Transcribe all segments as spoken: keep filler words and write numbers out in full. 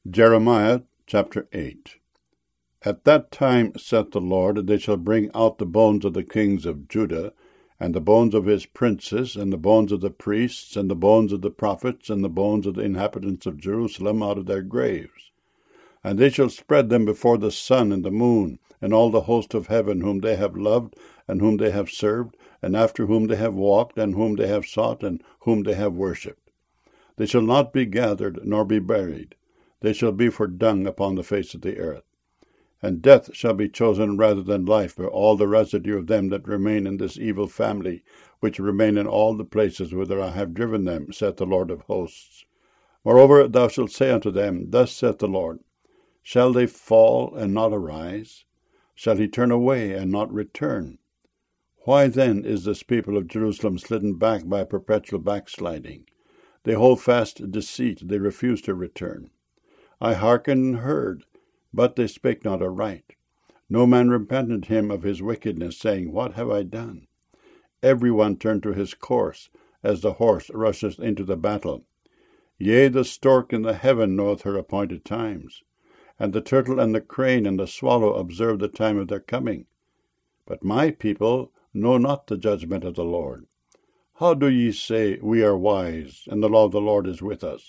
Jeremiah chapter eight. At that time, saith the Lord, they shall bring out the bones of the kings of Judah, and the bones of his princes, and the bones of the priests, and the bones of the prophets, and the bones of the inhabitants of Jerusalem out of their graves. And they shall spread them before the sun and the moon, and all the host of heaven, whom they have loved, and whom they have served, and after whom they have walked, and whom they have sought, and whom they have worshipped. They shall not be gathered, nor be buried. They shall be for dung upon the face of the earth. And death shall be chosen rather than life by all the residue of them that remain in this evil family, which remain in all the places whither I have driven them, saith the Lord of hosts. Moreover, thou shalt say unto them, Thus saith the Lord, Shall they fall and not arise? Shall he turn away and not return? Why then is this people of Jerusalem slidden back by perpetual backsliding? They hold fast deceit, they refuse to return. I hearkened and heard, but they spake not aright. No man repented him of his wickedness, saying, What have I done? Every one turned to his course, as the horse rusheth into the battle. Yea, the stork in the heaven knoweth her appointed times, and the turtle and the crane and the swallow observe the time of their coming. But my people know not the judgment of the Lord. How do ye say, We are wise, and the law of the Lord is with us?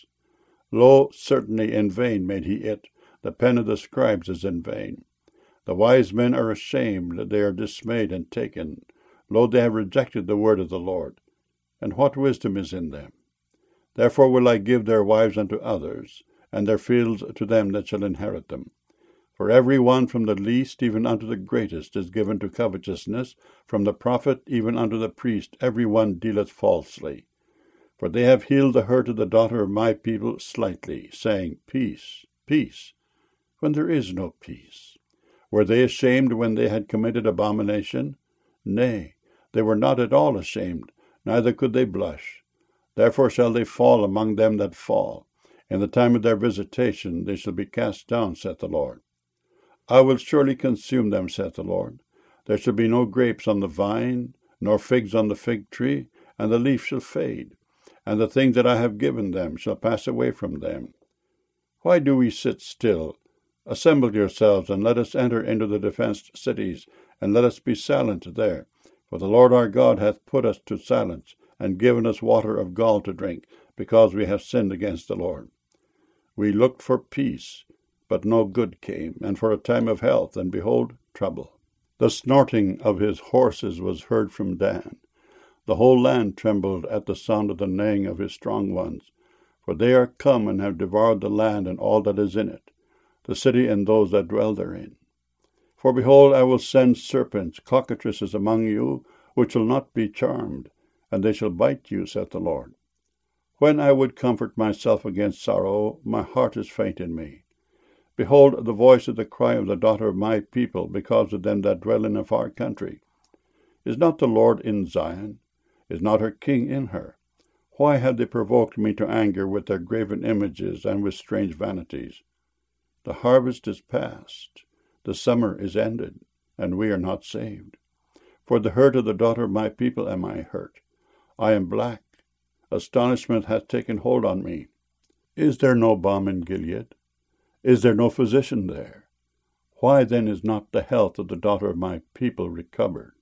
Lo, certainly in vain made he it. The pen of the scribes is in vain. The wise men are ashamed, they are dismayed and taken. Lo, they have rejected the word of the Lord. And what wisdom is in them? Therefore will I give their wives unto others, and their fields to them that shall inherit them. For every one from the least even unto the greatest is given to covetousness, from the prophet even unto the priest every one dealeth falsely. For they have healed the hurt of the daughter of my people slightly, saying, Peace, peace, when there is no peace. Were they ashamed when they had committed abomination? Nay, they were not at all ashamed, neither could they blush. Therefore shall they fall among them that fall. In the time of their visitation they shall be cast down, saith the Lord. I will surely consume them, saith the Lord. There shall be no grapes on the vine, nor figs on the fig tree, and the leaf shall fade. And the things that I have given them shall pass away from them. Why do we sit still? Assemble yourselves, and let us enter into the defenced cities, and let us be silent there. For the Lord our God hath put us to silence, and given us water of gall to drink, because we have sinned against the Lord. We looked for peace, but no good came, and for a time of health, and behold, trouble. The snorting of his horses was heard from Dan. The whole land trembled at the sound of the neighing of his strong ones. For they are come and have devoured the land and all that is in it, the city and those that dwell therein. For behold, I will send serpents, cockatrices among you, which will not be charmed, and they shall bite you, saith the Lord. When I would comfort myself against sorrow, my heart is faint in me. Behold, the voice of the cry of the daughter of my people, because of them that dwell in a far country. Is not the Lord in Zion? Is not her king in her? Why have they provoked me to anger with their graven images and with strange vanities? The harvest is past, the summer is ended, and we are not saved. For the hurt of the daughter of my people am I hurt. I am black. Astonishment hath taken hold on me. Is there no balm in Gilead? Is there no physician there? Why then is not the health of the daughter of my people recovered?